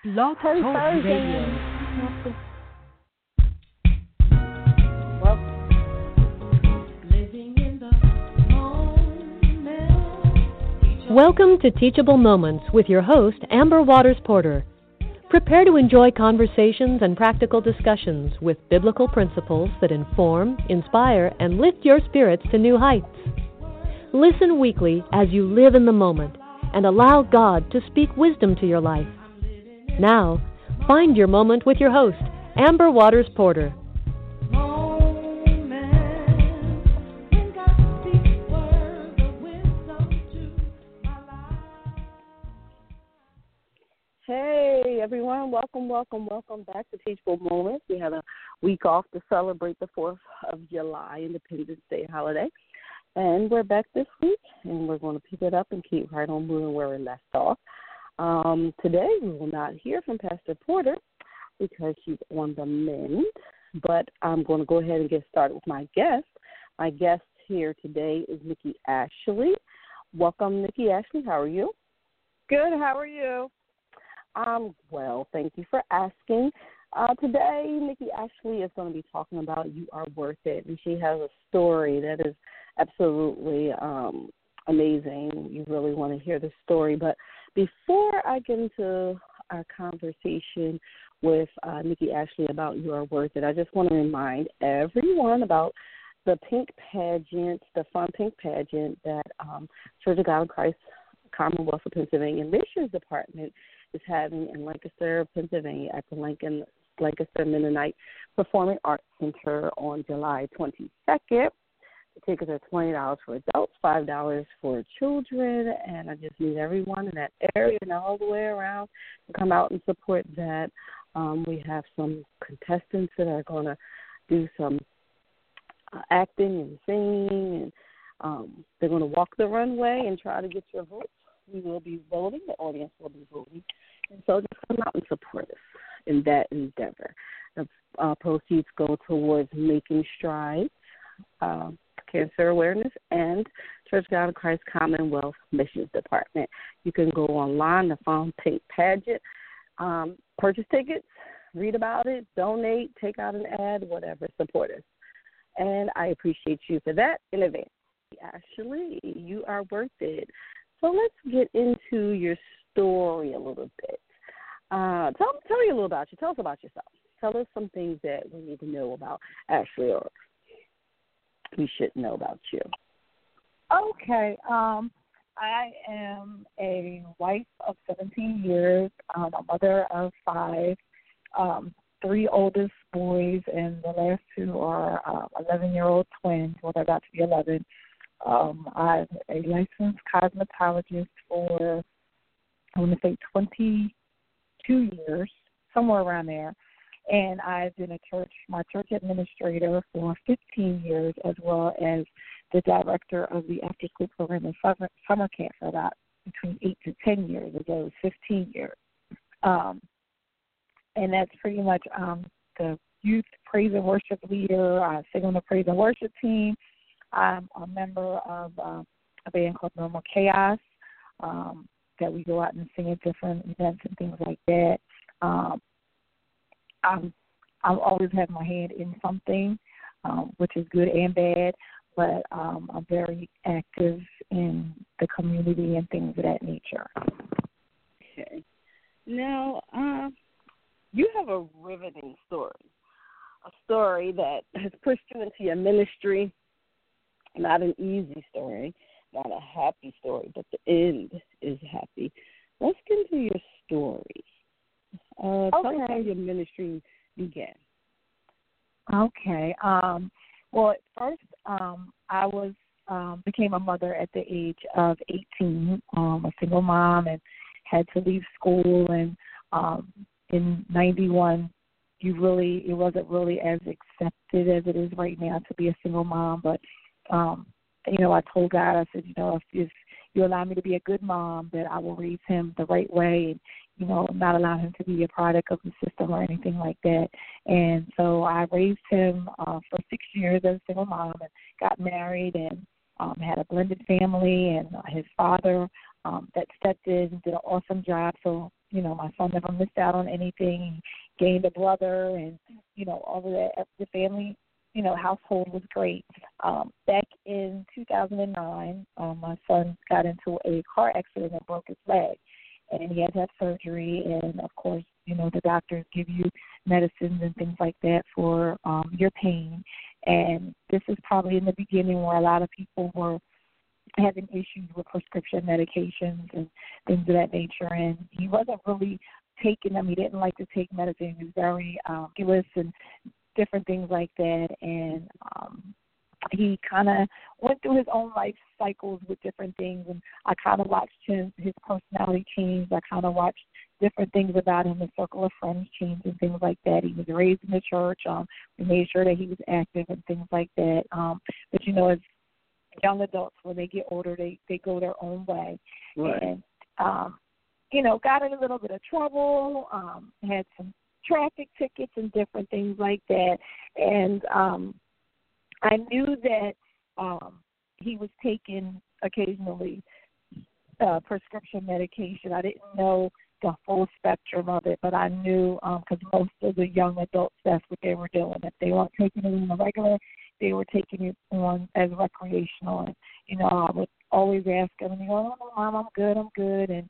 Blog Happy Talk Thursday. Radio. Well, Welcome to Teachable Moments with your host, Amber Waters Porter. Prepare to enjoy conversations and practical discussions with biblical principles that inform, inspire, and lift your spirits to new heights. Listen weekly as you live in the moment and allow God to speak wisdom to your life. Now, find your moment with your host, Amber Waters Porter. hey, everyone. Welcome back to Teachable Moments. We had a week off to celebrate the 4th of July, Independence Day holiday. And we're back this week, and we're going to pick it up and keep right on moving where we left off. Today, we will not hear from Pastor Porter because she's on the mend, but I'm going to go ahead and get started with my guest. My guest here today is Nikki Ashley. Welcome, Nikki Ashley. How are you? Good. How are you? Well, thank you for asking. Today, Nikki Ashley is going to be talking about You Are Worth It, and she has a story that is absolutely amazing. You really want to hear the story. But before I get into our conversation with Nikki Ashley about You Are Worth It, I just want to remind everyone about the pink pageant, the fun pink pageant that Church of God in Christ Commonwealth of Pennsylvania Missions Department is having in Lancaster, Pennsylvania at the Lancaster Mennonite Performing Arts Center on July 22nd. The tickets are $20 for adults, $5 for children, and I just need everyone in that area and all the way around to come out and support that. We have some contestants that are going to do some acting and singing, and they're going to walk the runway and try to get your votes. We will be voting. The audience will be voting. And so just come out and support us in that endeavor. The proceeds go towards Making Strides, Cancer Awareness, and Church of God in Christ Commonwealth Missions Department. You can go online to find Pink Pageant, purchase tickets, read about it, donate, take out an ad, whatever, support us. And I appreciate you for that in advance. Ashley, you are worth it. So let's get into your story a little bit. Tell me a little about you. Tell us about yourself. Tell us some things that we need to know about Ashley or we should know about you. Okay. I am a wife of 17 years, a mother of 5, 3 oldest boys, and the last 2 are 11-year-old twins. Well, they're about to be 11. I'm a licensed cosmetologist for, I want to say, 22 years, somewhere around there. And I've been my church administrator for 15 years, as well as the director of the after-school program and summer camp for about between 8 to 10 years ago, 15 years. And that's pretty much the youth praise and worship leader. I sing on the praise and worship team. I'm a member of a band called Normal Chaos that we go out and sing at different events and things like that. I've always had my hand in something, which is good and bad, but I'm very active in the community and things of that nature. Okay. Now, you have a riveting story, a story that has pushed you into your ministry. Not an easy story, not a happy story, but the end is happy. Let's get into your story. Tell us how your ministry began. Okay. Well, at first, I became a mother at the age of 18, a single mom, and had to leave school. And in 91, it wasn't really as accepted as it is right now to be a single mom, but I told God, I said, if you allow me to be a good mom, that I will raise him the right way and, not allow him to be a product of the system or anything like that. And so I raised him for 6 years as a single mom and got married and had a blended family, and his father that stepped in and did an awesome job. So my son never missed out on anything. He gained a brother, and, all of that. The family, household was great. Back in 2009, my son got into a car accident and broke his leg, and he had to have surgery. And, of course, the doctors give you medicines and things like that for your pain. And this is probably in the beginning where a lot of people were having issues with prescription medications and things of that nature. And he wasn't really taking them. He didn't like to take medicine. He was very ridiculous and different things like that. And he kind of went through his own life cycles with different things. And I kind of watched his personality change. I kind of watched different things about him, his circle of friends change and things like that. He was raised in the church. We made sure that he was active and things like that. But, as young adults, when they get older, they go their own way. Right. And, got in a little bit of trouble, had some traffic tickets and different things like that. And I knew that he was taking occasionally prescription medication. I didn't know the full spectrum of it, but I knew because most of the young adults, that's what they were doing. If they weren't taking it on the regular, they were taking it on as recreational. And, I would always ask them, and they go, "Oh, Mom, I'm good." And,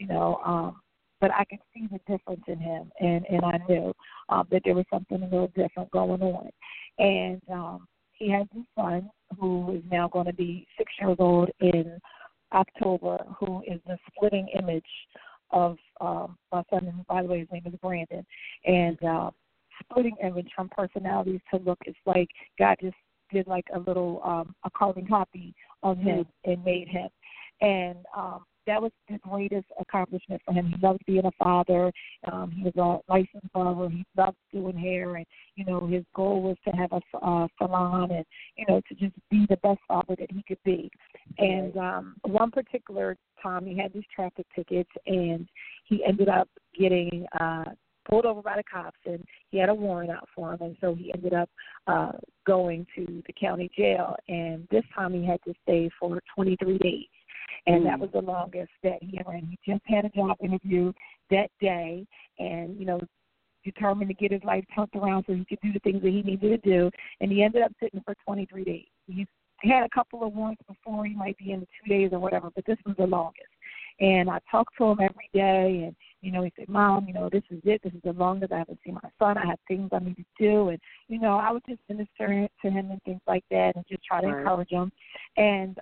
but I could see the difference in him, and I knew that there was something a little different going on. And he has a son who is now going to be 6 years old in October, who is the splitting image of my son. And by the way, his name is Brandon. And splitting image from personalities to look, it's like God just did like a little a carbon copy of him and made him. And that was the greatest accomplishment for him. He loved being a father. He was a licensed barber. He loved doing hair. And, his goal was to have a salon and, to just be the best father that he could be. And one particular time he had these traffic tickets, and he ended up getting pulled over by the cops, and he had a warrant out for him. And so he ended up going to the county jail. And this time he had to stay for 23 days. And that was the longest that he ever had. He just had a job interview that day and, determined to get his life turned around so he could do the things that he needed to do. And he ended up sitting for 23 days. He had a couple of warrants before. He might be in 2 days or whatever, but this was the longest. And I talked to him every day, and, he said, "Mom, this is it. This is the longest I haven't seen my son. I have things I need to do." And, I would just minister to him and things like that and just try to encourage him. And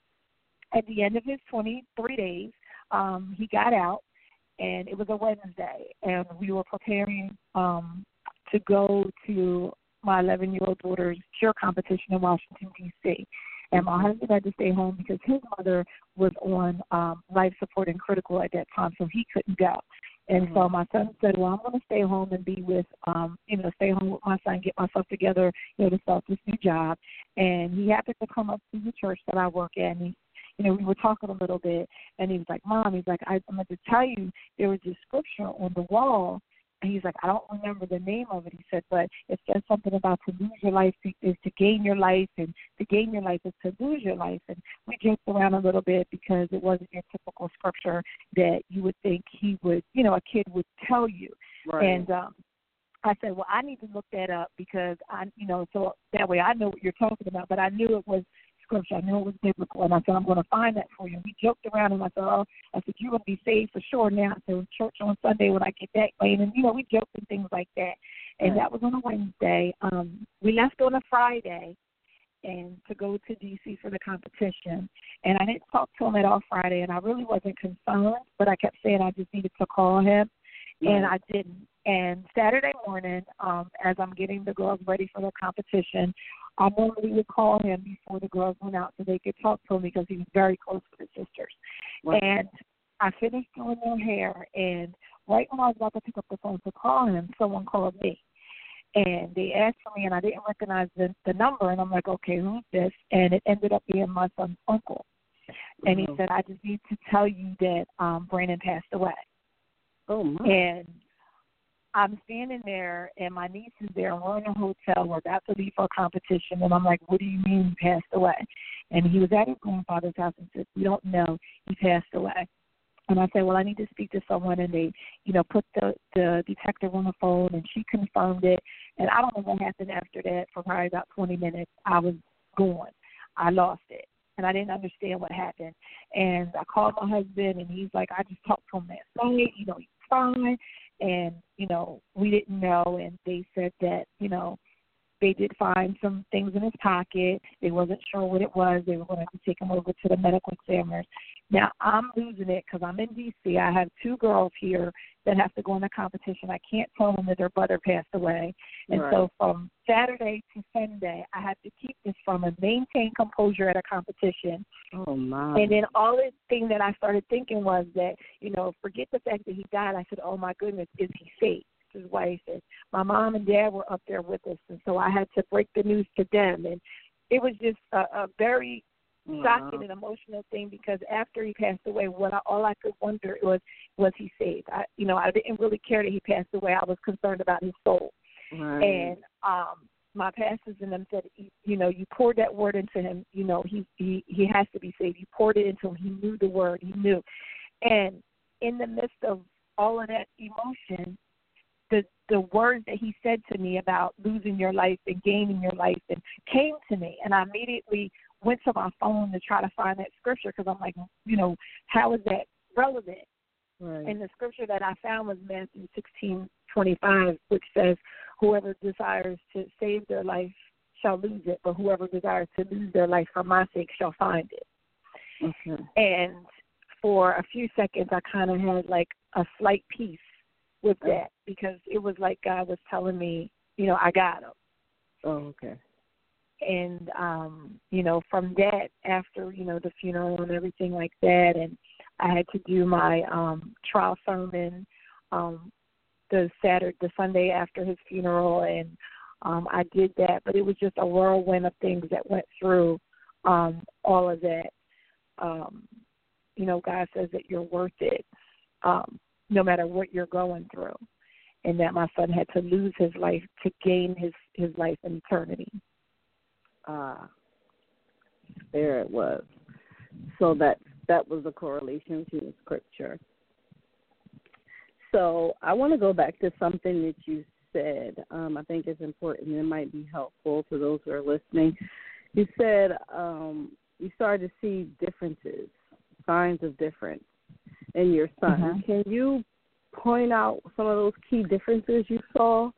at the end of his 23 days, he got out, and it was a Wednesday, and we were preparing to go to my 11-year-old daughter's cheer competition in Washington, D.C., and my husband had to stay home because his mother was on life support and critical at that time, so he couldn't go. And so my son said, "Well, I'm going to stay home and be with, stay home with my son, get myself together, to start this new job." And he happened to come up to the church that I work at, and we were talking a little bit, and he was like, "Mom," he's like, "I'm going to tell you, there was this scripture on the wall." And he's like, "I don't remember the name of it." He said, "But it says something about to lose your life is to gain your life, and to gain your life is to lose your life." And we joked around a little bit because it wasn't your typical scripture that you would think he would, a kid would tell you. Right. And I said, "Well, I need to look that up because so that way I know what you're talking about." But I knew it was scripture. I knew it was biblical, and I said, "I'm going to find that for you." We joked around, and I said, "You're going to be saved for sure now." So church on Sunday when I get that lane, and we joked and things like that. And that was on a Wednesday. We left on a Friday, and to go to D.C. for the competition. And I didn't talk to him at all Friday, and I really wasn't concerned, but I kept saying I just needed to call him, and I didn't. And Saturday morning, as I'm getting the girls ready for the competition, I normally would call him before the girls went out so they could talk to him because he was very close with his sisters. Wow. And I finished doing their hair, and right when I was about to pick up the phone to call him, someone called me. And they asked for me, and I didn't recognize the number, and I'm like, "Okay, who's this?" And it ended up being my son's uncle. And he said, "I just need to tell you that Brandon passed away." Oh, my. And I'm standing there, and my niece is there, and we're in a hotel. We're about to leave for a competition, and I'm like, "What do you mean he passed away?" And he was at his grandfather's house and said, "We don't know. He passed away." And I said, well, I need to speak to someone. And they, put the detective on the phone, and she confirmed it. And I don't know what happened after that. For probably about 20 minutes, I was gone. I lost it. And I didn't understand what happened. And I called my husband, and he's like, I just talked to him last night. He's fine. And, we didn't know. And they said that, they did find some things in his pocket. They wasn't sure what it was. They were going to have to take him over to the medical examiners. Now, I'm losing it because I'm in D.C. I have 2 girls here that have to go in the competition. I can't tell them that their brother passed away. And so from Saturday to Sunday, I have to keep this from and maintain composure at a competition. Oh, my. And then all the thing that I started thinking was that, forget the fact that he died. I said, oh, my goodness, is he safe? His wife, and my mom and dad were up there with us, and so I had to break the news to them. And it was just a very shocking and emotional thing, because after he passed away, all I could wonder was he saved? I didn't really care that he passed away. I was concerned about his soul. Right. And my pastors and them said, you poured that word into him. He has to be saved. You poured it into him. He knew the word. He knew. And in the midst of all of that emotion, the words that he said to me about losing your life and gaining your life and came to me, and I immediately went to my phone to try to find that scripture, because I'm like, how is that relevant? Right. And the scripture that I found was Matthew 16:25, which says, whoever desires to save their life shall lose it, but whoever desires to lose their life for my sake shall find it. Okay. And for a few seconds, I kind of had like a slight peace with that, because it was like God was telling me, I got him. Oh, okay. And, from that, after, the funeral and everything like that, and I had to do my trial sermon the Sunday after his funeral, and I did that. But it was just a whirlwind of things that went through all of that. God says that you're worth it. No matter what you're going through, and that my son had to lose his life to gain his life in eternity. There it was. So that was a correlation to the scripture. So I want to go back to something that you said. I think it's important. It might be helpful to those who are listening. You said you started to see differences, signs of difference in your son. Mm-hmm. Can you point out some of those key differences you saw?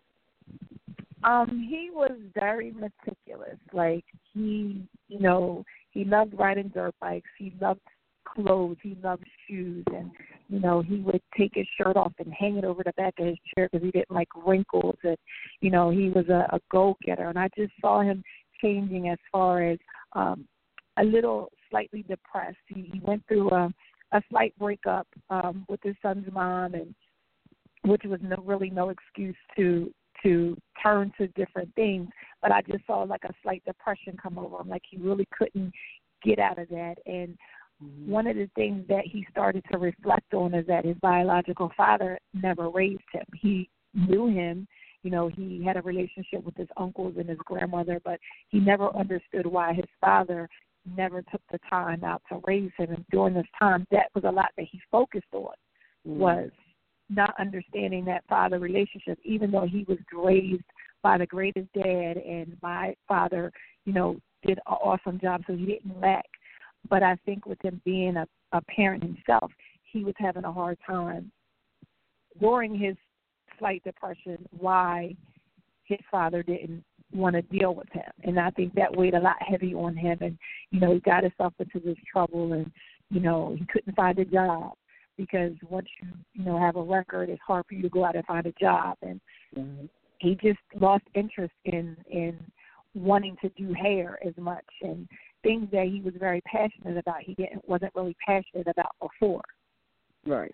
He was very meticulous. Like he loved riding dirt bikes. He loved clothes. He loved shoes. And, he would take his shirt off and hang it over the back of his chair because he didn't like wrinkles. And, he was a go-getter. And I just saw him changing as far as a little slightly depressed. He went through a slight breakup with his son's mom, and which was really no excuse to turn to different things. But I just saw like a slight depression come over him, like he really couldn't get out of that. And one of the things that he started to reflect on is that his biological father never raised him. He knew him. He had a relationship with his uncles and his grandmother, but he never understood why his father never took the time out to raise him. And during this time, that was a lot that he focused on, was not understanding that father relationship, even though he was raised by the greatest dad, and my father, did an awesome job, so he didn't lack. But I think with him being a parent himself, he was having a hard time during his slight depression why his father didn't want to deal with him. And I think that weighed a lot heavy on him. And, he got himself into this trouble, and, he couldn't find a job, because once you have a record, it's hard for you to go out and find a job. And he just lost interest in wanting to do hair as much, and things that he was very passionate about, he wasn't really passionate about before. Right.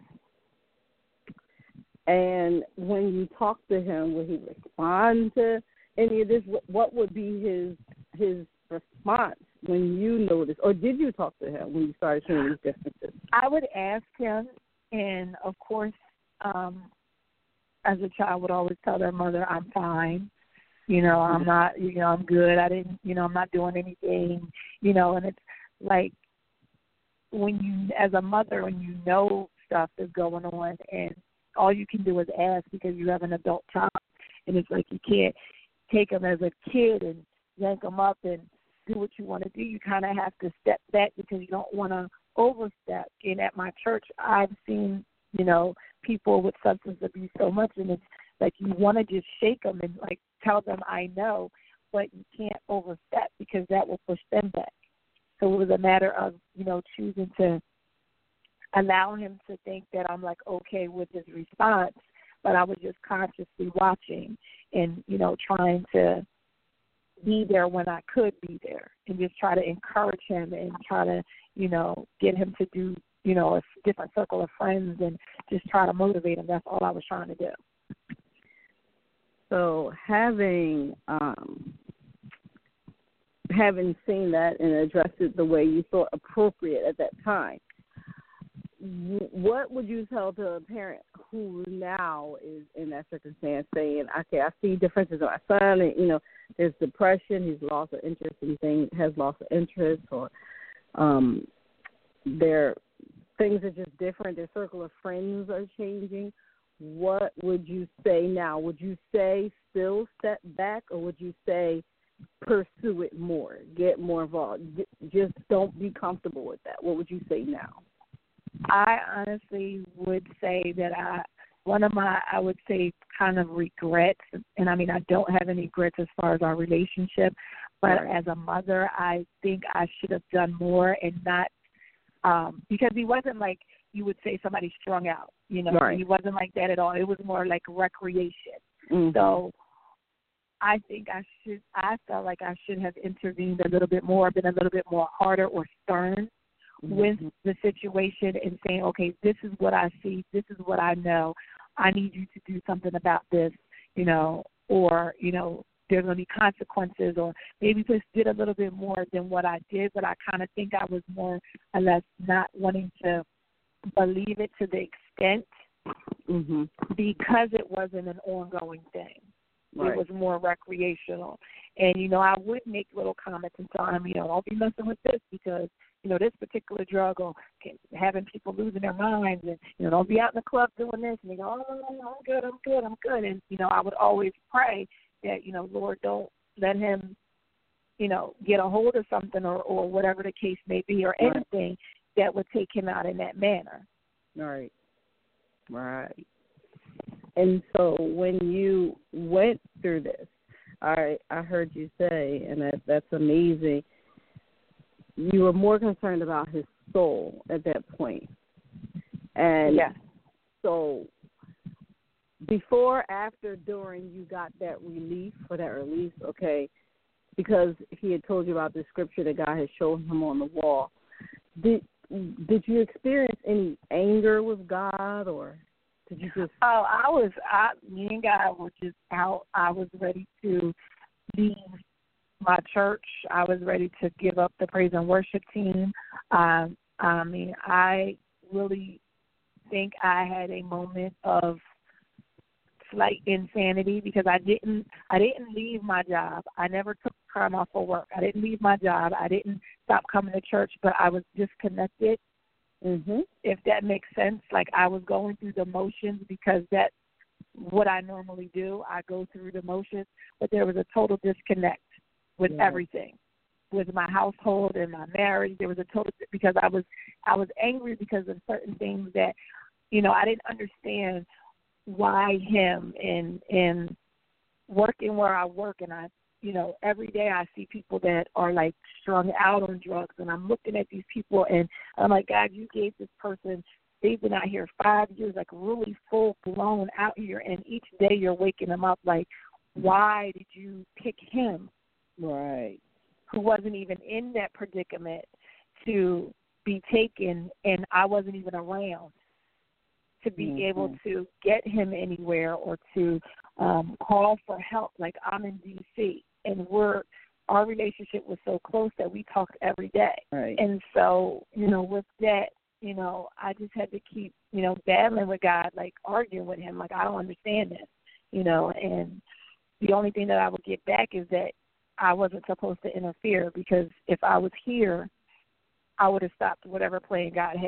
And when you talk to him, will he respond to any of this? What would be his response when you noticed, or did you talk to him when you started seeing these differences? I would ask him, and of course, as a child, would always tell their mother, "I'm fine. I'm not. I'm good. I didn't. I'm not doing anything. And it's like when you, as a mother, when you know stuff is going on, and all you can do is ask because you have an adult child, and it's like you can't take them as a kid and yank them up and do what you want to do. You kind of have to step back because you don't want to overstep. And at my church, I've seen, people with substance abuse so much, and it's like you want to just shake them and, like, tell them I know, but you can't overstep because that will push them back. So it was a matter of, choosing to allow him to think that I'm, like, okay with his response, but I was just consciously watching and, trying to be there when I could be there and just try to encourage him and try to, get him to do, a different circle of friends and just try to motivate him. That's all I was trying to do. So having seen that and addressed it the way you thought appropriate at that time, what would you tell to a parent who now is in that circumstance saying, okay, I see differences in my son, and, there's depression, he's lost of interest in things, has lost of interest, or their things are just different, their circle of friends are changing. What would you say now? Would you say still step back, or would you say pursue it more, get more involved, just don't be comfortable with that? What would you say now? I honestly would say that one of my, I would say, kind of regrets, and I mean, I don't have any regrets as far as our relationship, but right. As a mother, I think I should have done more and not, because he wasn't like you would say somebody strung out, right. He wasn't like that at all. It was more like recreation. Mm-hmm. So I think I felt like I should have intervened a little bit more, been a little bit more harder or stern with the situation and saying, okay, this is what I see, this is what I know, I need you to do something about this, or, there's going to be consequences, or maybe just did a little bit more than what I did, but I kind of think I was more or less not wanting to believe it to the extent because it wasn't an ongoing thing. Right. It was more recreational. And, I would make little comments and tell him, don't be messing with this because, this particular drug or having people losing their minds and, don't be out in the club doing this. And they go, oh, I'm good. And, I would always pray that, Lord, don't let him, get a hold of something or whatever the case may be or anything that would take him out in that manner. Right. And so when you went through this, I heard you say, and that's amazing, you were more concerned about his soul at that point. And so before, after, during, you got that relief, okay, because he had told you about the scripture that God had shown him on the wall. Did you experience any anger with God, or did you just? Me and God were just out. I was ready to leave my church. I was ready to give up the praise and worship team. I really think I had a moment of slight insanity because I didn't leave my job. I never took time off for work. I didn't leave my job. I didn't stop coming to church, but I was disconnected. If that makes sense. Like I was going through the motions because that's what I normally do. I go through the motions, but there was a total disconnect with everything, with my household and my marriage. There was a total, because I was angry because of certain things that, I didn't understand why him and working where I work, and I, every day I see people that are like strung out on drugs, and I'm looking at these people and I'm like, God, you gave this person, they've been out here 5 years, like really full blown out here, and each day you're waking them up like, why did you pick him? Right. Who wasn't even in that predicament to be taken, and I wasn't even around to be able to get him anywhere or to call for help. Like I'm in D.C., and our relationship was so close that we talked every day. Right. And so, with that, I just had to keep, battling with God, like arguing with him, like I don't understand this, and the only thing that I would get back is that I wasn't supposed to interfere, because if I was here, I would have stopped whatever plan God had.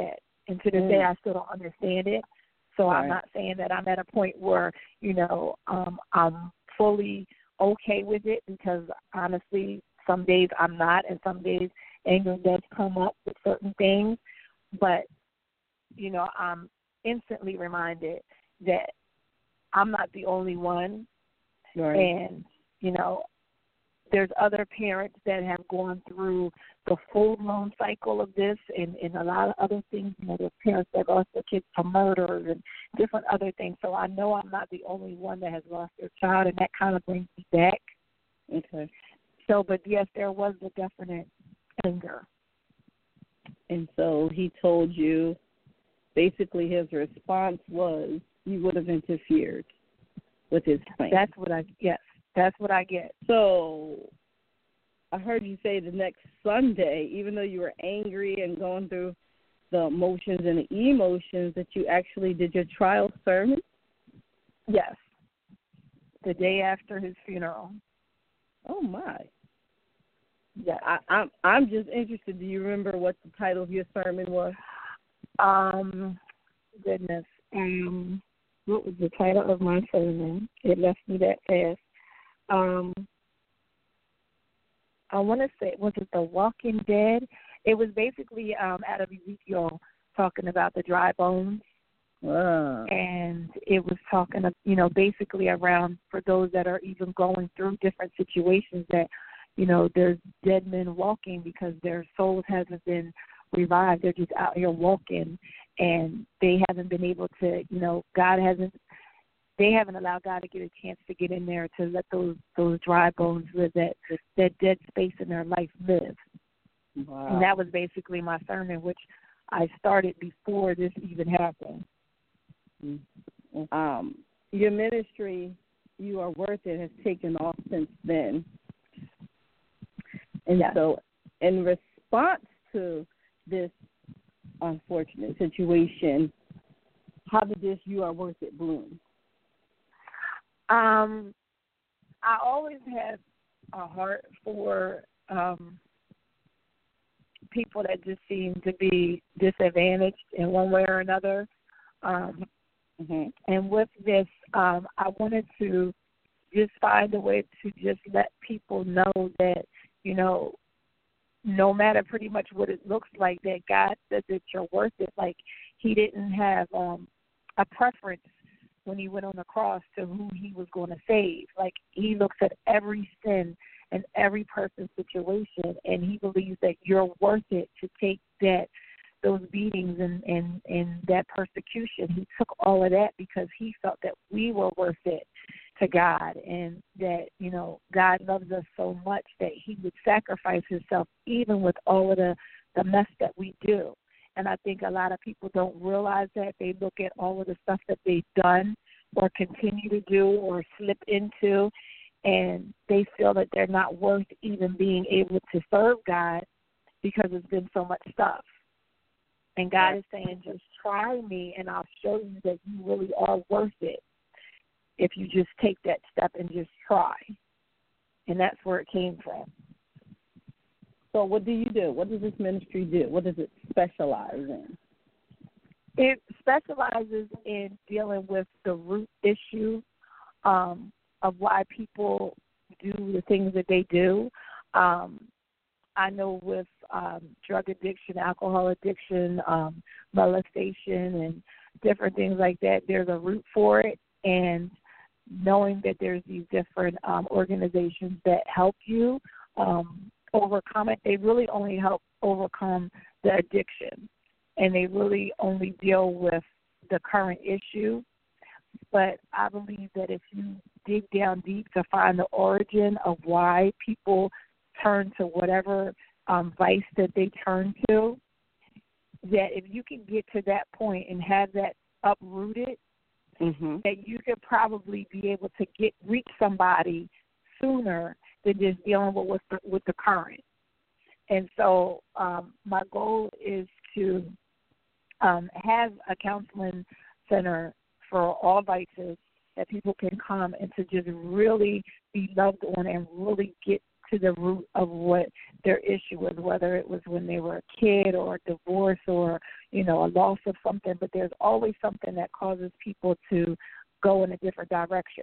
And to this day, I still don't understand it. So I'm not saying that I'm at a point where, I'm fully okay with it, because honestly, some days I'm not, and some days anger does come up with certain things. But, I'm instantly reminded that I'm not the only one. Right. And, there's other parents that have gone through the full-blown cycle of this, and a lot of other things. There's parents that lost their kids to murder and different other things. So I know I'm not the only one that has lost their child, and that kind of brings me back. Okay. So, but yes, there was a definite anger. And so he told you, basically his response was you would have interfered with his plan. That's what I get. So I heard you say the next Sunday, even though you were angry and going through the emotions and the emotions, that you actually did your trial sermon? Yes. The day after his funeral. Oh, my. Yeah. I'm just interested. Do you remember what the title of your sermon was? Goodness. What was the title of my sermon? It left me that fast. I want to say, was it The Walking Dead? It was basically out of Ezekiel, talking about the dry bones. Wow. And it was talking, basically around, for those that are even going through different situations, that, there's dead men walking because their souls hasn't been revived. They're just out here walking, and they haven't been able to, they haven't allowed God to get a chance to get in there to let those dry bones live, that dead space in their life live. Wow. And that was basically my sermon, which I started before this even happened. Your ministry, You Are Worth It, has taken off since then. And so in response to this unfortunate situation, how did this You Are Worth It bloom? I always had a heart for people that just seem to be disadvantaged in one way or another. And with this, I wanted to just find a way to just let people know that, no matter pretty much what it looks like, that God says that you're worth it. Like, he didn't have a preference when he went on the cross to who he was going to save. Like, he looks at every sin and every person's situation, and he believes that you're worth it to take those beatings and that persecution. He took all of that because he felt that we were worth it to God, and that, God loves us so much that he would sacrifice himself even with all of the mess that we do. And I think a lot of people don't realize that. They look at all of the stuff that they've done or continue to do or slip into, and they feel that they're not worth even being able to serve God because it's been so much stuff. And God is saying, just try me, and I'll show you that you really are worth it if you just take that step and just try. And that's where it came from. So what do you do? What does this ministry do? What does it specialize in? It specializes in dealing with the root issue of why people do the things that they do. I know with drug addiction, alcohol addiction, molestation, and different things like that, there's a root for it. And knowing that there's these different organizations that help you overcome it, they really only help overcome the addiction. And they really only deal with the current issue. But I believe that if you dig down deep to find the origin of why people turn to whatever vice that they turn to, that if you can get to that point and have that uprooted, that you could probably be able to reach somebody sooner than just dealing with the current. And so my goal is to have a counseling center for all vices that people can come and to just really be loved on and really get to the root of what their issue was, whether it was when they were a kid or a divorce or, a loss of something. But there's always something that causes people to go in a different direction.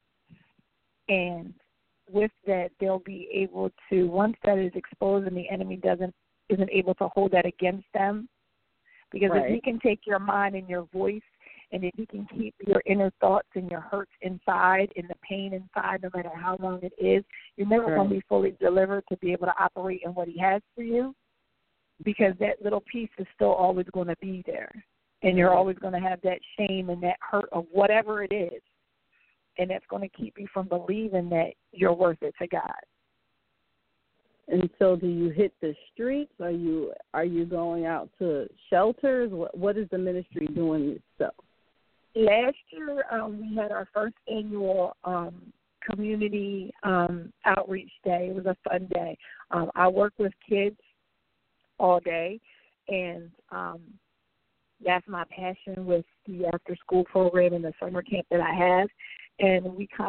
And with that, they'll be able to, once that is exposed and the enemy isn't able to hold that against them, because if he can take your mind and your voice, and if you can keep your inner thoughts and your hurts inside and the pain inside, no matter how long it is, you're never going to be fully delivered to be able to operate in what he has for you, because that little piece is still always going to be there. And you're always going to have that shame and that hurt of whatever it is. And that's going to keep you from believing that you're worth it to God. And so do you hit the streets? Are you going out to shelters? What is the ministry doing itself? Last year, we had our first annual community outreach day. It was a fun day. I work with kids all day, and that's my passion with the after-school program and the summer camp that I have. And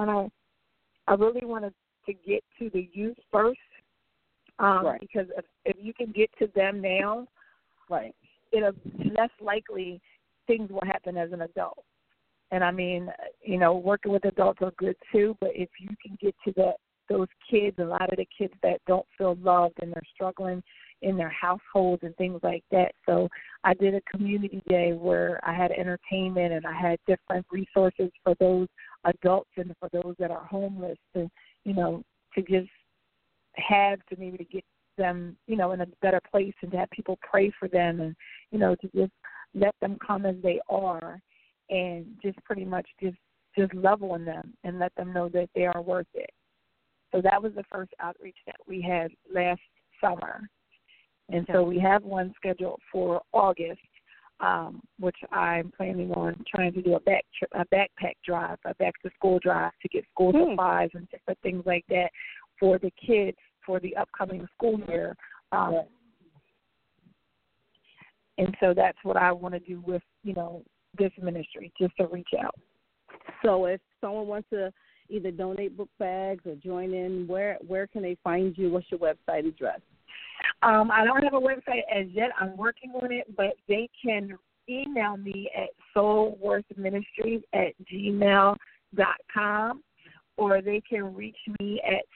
I really wanted to get to the youth first, because if you can get to them now, it'll less likely things will happen as an adult. And I mean, working with adults are good too, but if you can get to those kids, a lot of the kids that don't feel loved and they're struggling in their households and things like that. So I did a community day where I had entertainment and I had different resources for those adults and for those that are homeless to just have to maybe to get them, in a better place and to have people pray for them and, to just let them come as they are and just pretty much just level on them and let them know that they are worth it. So that was the first outreach that we had last summer. And so we have one scheduled for August, which I'm planning on trying to do a backpack drive, a back-to-school drive to get school supplies and different things like that for the kids for the upcoming school year. And so that's what I want to do with, this ministry, just to reach out. So if someone wants to either donate book bags or join in, where can they find you? What's your website address? I don't have a website as yet. I'm working on it, but they can email me at soulworthministries@gmail.com, or they can reach me at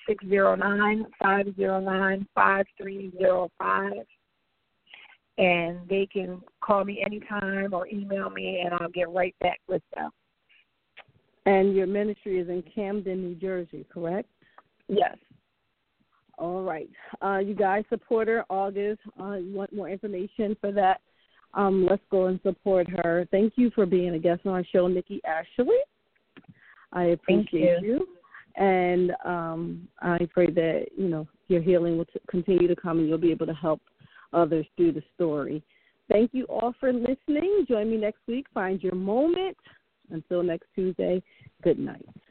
609-509-5305. And they can call me anytime or email me, and I'll get right back with them. And your ministry is in Camden, New Jersey, correct? Yes. All right. You guys support her, August. You want more information for that? Let's go and support her. Thank you for being a guest on our show, Nikki Ashley. I appreciate you. And I pray that, your healing will continue to come and you'll be able to help others through the story. Thank you all for listening. Join me next week. Find your moment. Until next Tuesday, good night.